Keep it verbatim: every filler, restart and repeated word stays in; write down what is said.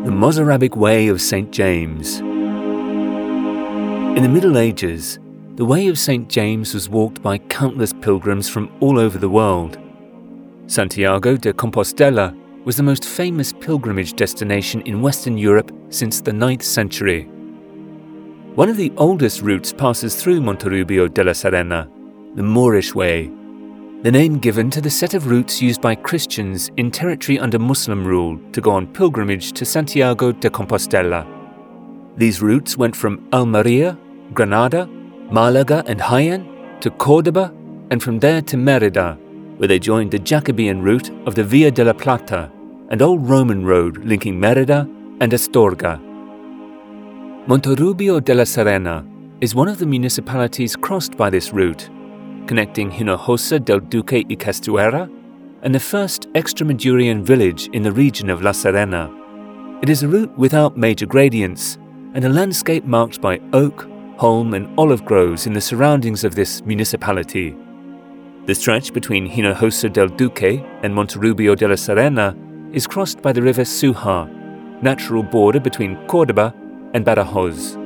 The Mozarabic Way of Saint James. In the Middle Ages, the Way of Saint James was walked by countless pilgrims from all over the world. Santiago de Compostela was the most famous pilgrimage destination in Western Europe since the ninth century. One of the oldest routes passes through Monterrubio de la Serena, the Moorish Way, the name given to the set of routes used by Christians in territory under Muslim rule to go on pilgrimage to Santiago de Compostela. These routes went from Almeria, Granada, Malaga and Jaén to Córdoba, and from there to Mérida, where they joined the Jacobean route of the Via de la Plata, an old Roman road linking Mérida and Astorga. Monterrubio de la Serena is one of the municipalities crossed by this route, connecting Hinojosa del Duque y Castuera and the first Extremadurian village in the region of La Serena. It is a route without major gradients and a landscape marked by oak, holm and olive groves in the surroundings of this municipality. The stretch between Hinojosa del Duque and Monterrubio de la Serena is crossed by the river Suja, natural border between Córdoba and Badajoz.